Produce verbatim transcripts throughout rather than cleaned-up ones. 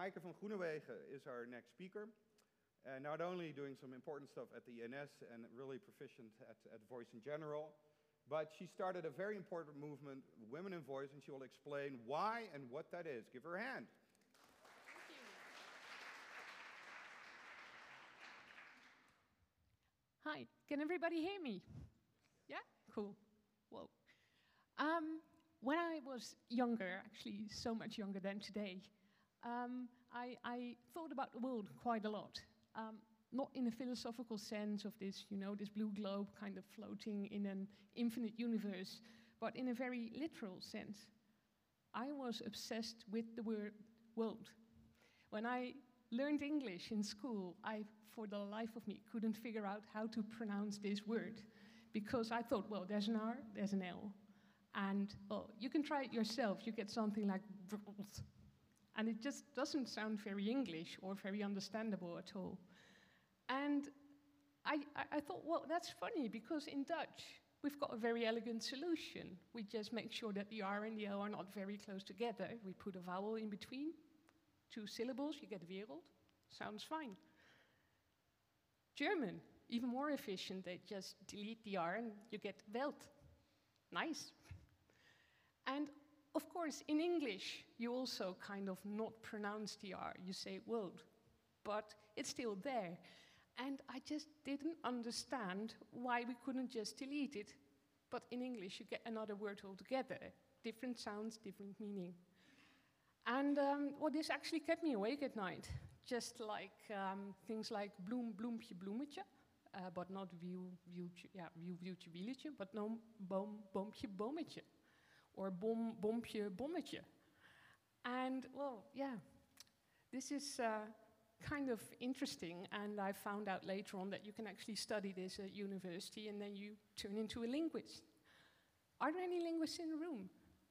Maaike van Groenewegen is our next speaker. Uh, not only doing some important stuff at the I N S and really proficient at, at voice in general, but she started a very important movement, Women in Voice, and she will explain why and what that is. Give her a hand. Thank you. Hi, can everybody hear me? Yeah? Cool. Whoa. Um, when I was younger, actually so much younger than today, um, I, I thought about the world quite a lot. Um, not in a philosophical sense of this, you know, this blue globe kind of floating in an infinite universe, but in a very literal sense. I was obsessed with the word world. When I learned English in school, I, for the life of me, couldn't figure out how to pronounce this word, because I thought, well, there's an R, there's an L, and, well, you can try it yourself. You get something like world. And it just doesn't sound very English or very understandable at all. And I, I, I thought, well, that's funny, because in Dutch, we've got a very elegant solution. We just make sure that the R and the L are not very close together. We put a vowel in between, two syllables, you get wereld. Sounds fine. German, even more efficient. They just delete the R and you get Welt. Nice. And of course, in English, you also kind of not pronounce the R. You say world, but it's still there. And I just didn't understand why we couldn't just delete it. But in English, you get another word altogether. Different sounds, different meaning. And um, well, this actually kept me awake at night. Just like um, things like bloem, bloempje, bloemetje. Uh, but not wiel, wieltje, yeah, wiel, wieltje, wieletje. But no, boom, boompje, boometje. Or bom, bompje, bommetje. And, well, yeah, this is uh, kind of interesting, and I found out later on that you can actually study this at university and then you turn into a linguist. Are there any linguists in the room?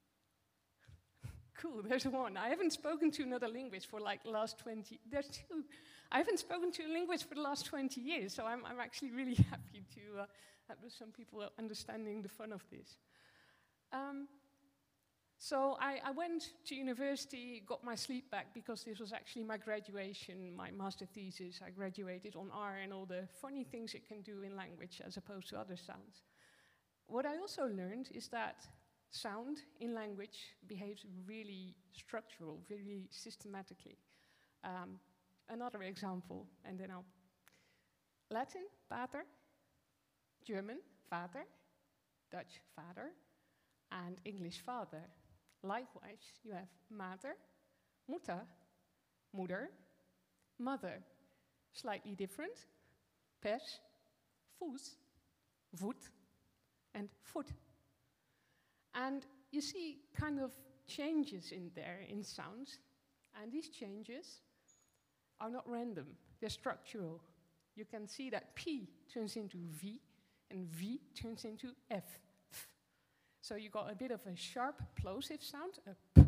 Cool, there's one. I haven't spoken to another linguist for like the last twenty, there's two. I haven't spoken to a linguist for the last twenty years, so I'm, I'm actually really happy to uh, have some people understanding the fun of this. Um, So I, I went to university, got my sleep back, because this was actually my graduation, my master thesis. I graduated on R and all the funny things it can do in language as opposed to other sounds. What I also learned is that sound in language behaves really structural, really systematically. Um, another example, and then I'll... Latin, pater. German, vater. Dutch, vader. And English, father. Likewise, you have mater, mutter, moeder, mother. Slightly different, pers, voet, voet, and foot. And you see kind of changes in there in sounds, and these changes are not random, they're structural. You can see that P turns into V, and V turns into F. So you got a bit of a sharp plosive sound, a P,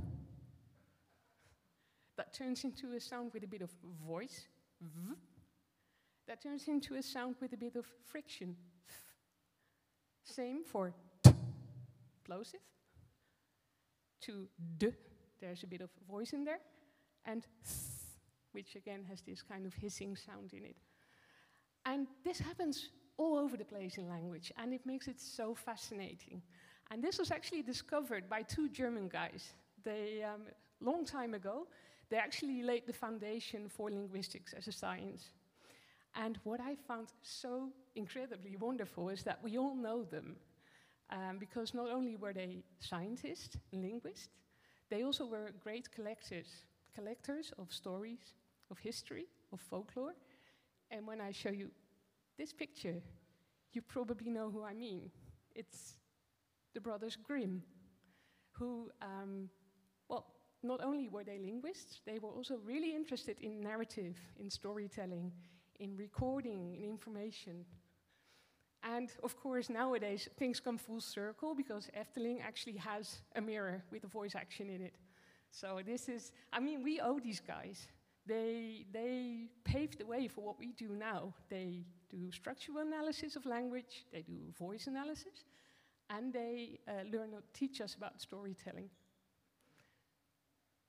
that turns into a sound with a bit of voice, V, that turns into a sound with a bit of friction, F. Same for T, plosive, to D, there's a bit of voice in there, and Th, which again has this kind of hissing sound in it. And this happens all over the place in language, and it makes it so fascinating. And this was actually discovered by two German guys. They, um, long time ago, they actually laid the foundation for linguistics as a science. And what I found so incredibly wonderful is that we all know them, um, because not only were they scientists, linguists, they also were great collectors, collectors of stories, of history, of folklore. And when I show you this picture, you probably know who I mean. It's the Brothers Grimm, who, um, well, not only were they linguists, they were also really interested in narrative, in storytelling, in recording, in information. And of course, nowadays, things come full circle, because Efteling actually has a mirror with a voice action in it. So this is, I mean, we owe these guys. They, they paved the way for what we do now. They do structural analysis of language, they do voice analysis, and they uh, learn, teach us about storytelling.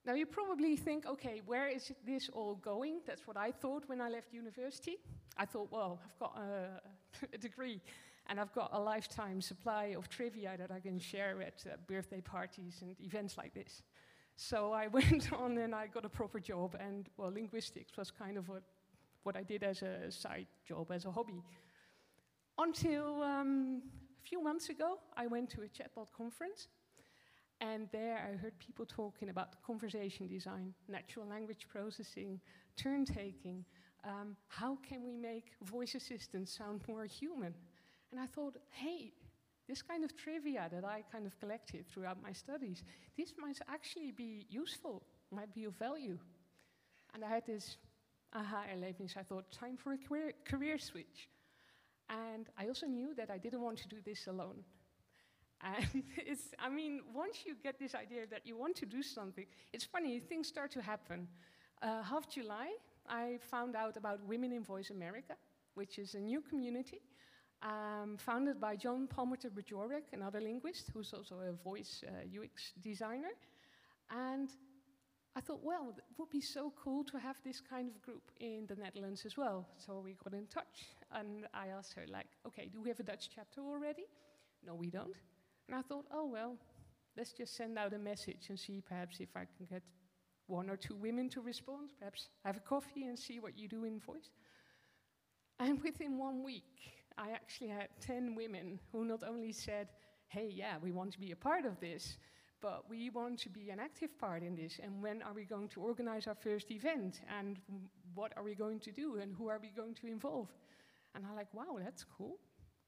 Now you probably think, okay, where is this all going? That's what I thought when I left university. I thought, well, I've got a, a degree and I've got a lifetime supply of trivia that I can share at uh, birthday parties and events like this. So I went on and I got a proper job, and well, linguistics was kind of what, what I did as a side job, as a hobby. Until um, a few months ago, I went to a chatbot conference. And there I heard people talking about conversation design, natural language processing, turn-taking. Um, how can we make voice assistants sound more human? And I thought, hey, this kind of trivia that I kind of collected throughout my studies, this might actually be useful, might be of value. And I had this aha-erlebnis. I thought, time for a career, career switch. And I also knew that I didn't want to do this alone. And it's, I mean, once you get this idea that you want to do something, it's funny, things start to happen. Uh, half July, I found out about Women in Voice America, which is a new community um, founded by John Palmerter-Bajorek, another linguist who's also a voice uh, U X designer. And I thought, well, it would be so cool to have this kind of group in the Netherlands as well. So we got in touch, and I asked her, like, okay, do we have a Dutch chapter already? No, we don't. And I thought, oh, well, let's just send out a message and see perhaps if I can get one or two women to respond, perhaps have a coffee and see what you do in voice. And within one week, I actually had ten women who not only said, hey, yeah, we want to be a part of this, but we want to be an active part in this, and when are we going to organize our first event, and what are we going to do, and who are we going to involve? And I'm like, wow, that's cool.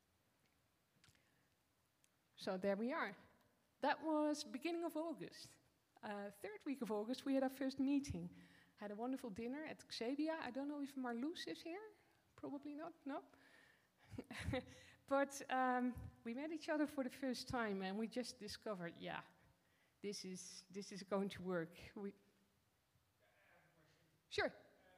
So there we are. That was beginning of August. Uh, third week of August, we had our first meeting. Had a wonderful dinner at Xebia. I don't know if Marloes is here. Probably not, no? But um, we met each other for the first time, and we just discovered, yeah, this is, this is going to work. We sure.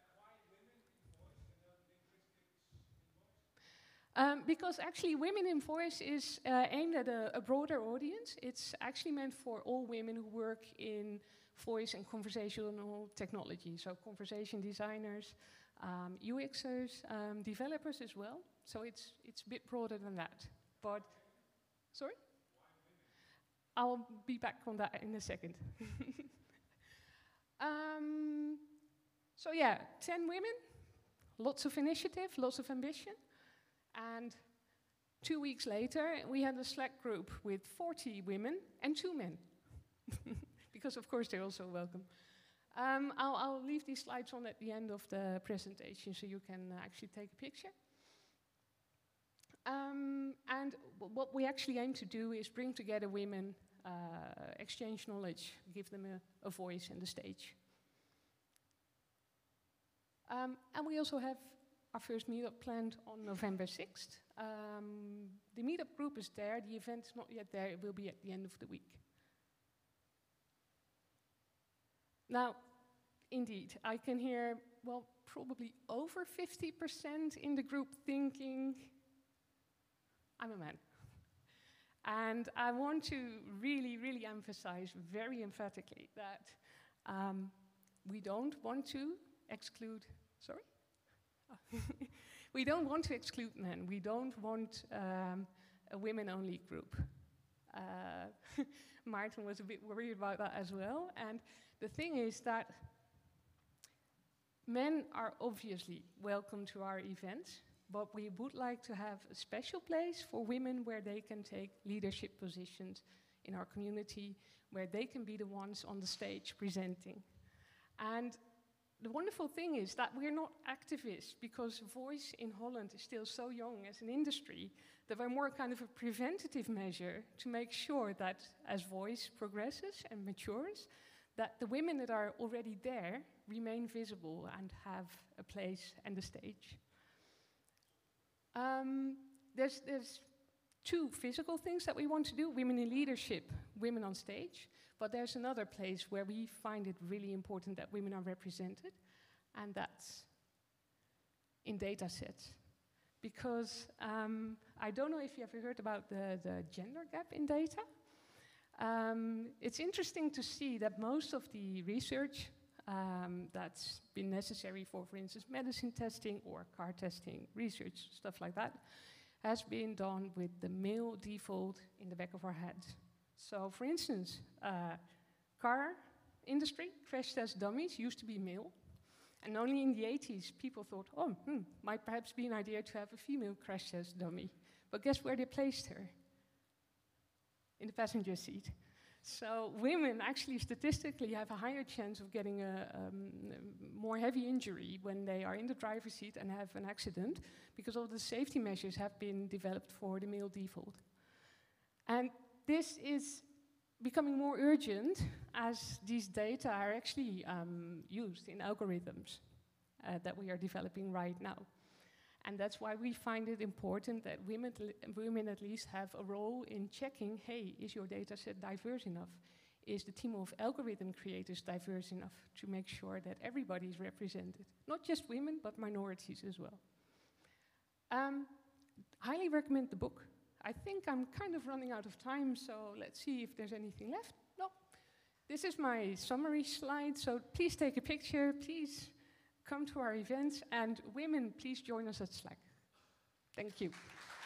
Um, because actually Women in Voice is uh, aimed at a, a broader audience. It's actually meant for all women who work in voice and conversational technology. So conversation designers, um, U Xers, um, developers as well. So it's, it's a bit broader than that. But, sorry? I'll be back on that in a second. um, so yeah, ten women, lots of initiative, lots of ambition. And two weeks later, we had a Slack group with forty women and two men. Because, of course, they're also welcome. Um, I'll, I'll leave these slides on at the end of the presentation so you can uh, actually take a picture. Um, and w what we actually aim to do is bring together women, uh, exchange knowledge, give them a, a voice and a stage. Um, and we also have our first meetup planned on November sixth. Um, the meetup group is there, the event is not yet there, it will be at the end of the week. Now, indeed, I can hear, well, probably over fifty percent in the group thinking, I'm a man. And I want to really, really emphasize very emphatically that um, we don't want to exclude, sorry? We don't want to exclude men. We don't want um, a women-only group. Uh, Martin was a bit worried about that as well. And the thing is that men are obviously welcome to our events, but we would like to have a special place for women where they can take leadership positions in our community, where they can be the ones on the stage presenting. And the wonderful thing is that we're not activists, because voice in Holland is still so young as an industry that we're more kind of a preventative measure to make sure that as voice progresses and matures, that the women that are already there remain visible and have a place and a stage. Um, there's, there's two physical things that we want to do, women in leadership, women on stage. But there's another place where we find it really important that women are represented, and that's in data sets. Because um, I don't know if you ever heard about the, the gender gap in data. Um, it's interesting to see that most of the research um, that's been necessary for, for instance, medicine testing or car testing research, stuff like that, has been done with the male default in the back of our heads. So, for instance, uh, car industry, crash test dummies used to be male. And only in the eighties, people thought, oh, hmm, might perhaps be an idea to have a female crash test dummy. But guess where they placed her? In the passenger seat. So women actually statistically have a higher chance of getting a um, more heavy injury when they are in the driver's seat and have an accident, because all the safety measures have been developed for the male default. And this is becoming more urgent as these data are actually um, used in algorithms uh, that we are developing right now. And that's why we find it important that women, women at least have a role in checking, hey, is your data set diverse enough? Is the team of algorithm creators diverse enough to make sure that everybody is represented? Not just women, but minorities as well. Um, highly recommend the book. I think I'm kind of running out of time, so let's see if there's anything left. No. This is my summary slide, so please take a picture, please come to our events, and women, please join us at Slack. Thank you.